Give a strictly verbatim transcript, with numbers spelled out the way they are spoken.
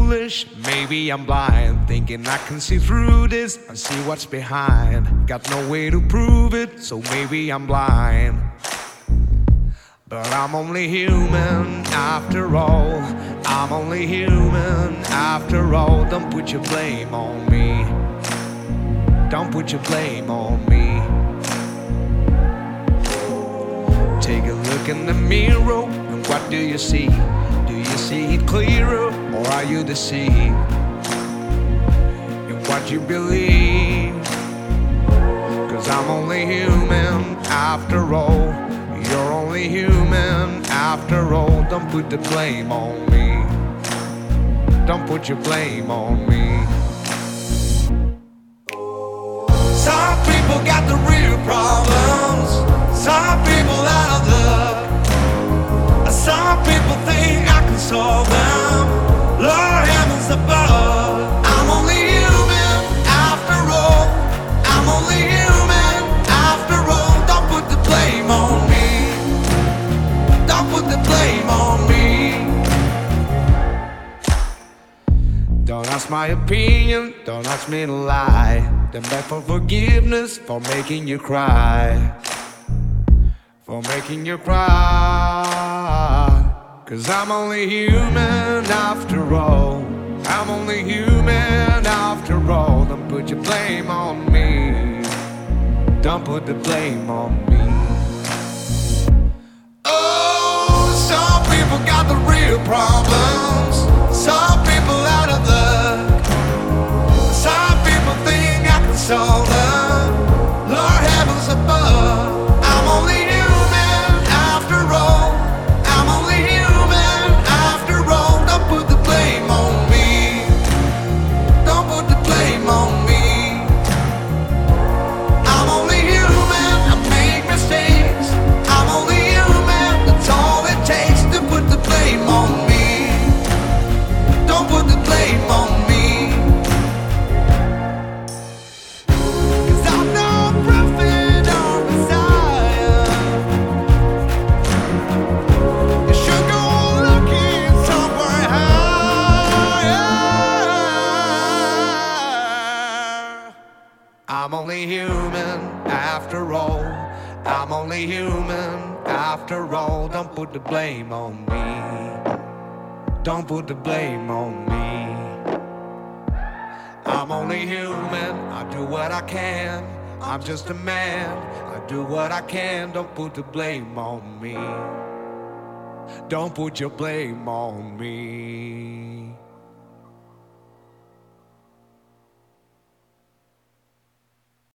foolish, maybe I'm blind, thinking I can see through this and see what's behind. Got no way to prove it, so maybe I'm blind. But I'm only human after all. I'm only human after all. Don't put your blame on me. Don't put your blame on me. Take a look in the mirror, and what do you see? Do you see it clearer, or are you deceived in what you believe? Cause I'm only human after all. You're only human after all. Don't put the blame on me. Don't put your blame on me. Some people got the real problems. Some people out of luck. Some people think I can solve them. Lord heavens above. I'm only human after all. I'm only human after all. Don't put the blame on me. Don't put the blame on me. Don't ask my opinion, don't ask me to lie. Then beg for forgiveness for making you cry. For making you cry. Cause I'm only human after all. I'm only human after all. Don't put your blame on me. Don't put the blame on me. Oh, some people got the real problems. Some people out of luck. Some people think I can solve them. Lord heavens above. I'm only human after all. I'm only human after all. Don't put the blame on me. Don't put the blame on me. I'm only human, I make mistakes. I'm only human, that's all it takes to put the blame on me. Don't put the blame on me. Cause I'm no prophet or Messiah. You should go looking somewhere higher. I'm only human after all. I'm only human after all. Don't put the blame on me. Don't put the blame on me. I'm only human, I do what I can. I'm just a man, I do what I can. Don't put the blame on me. Don't put your blame on me.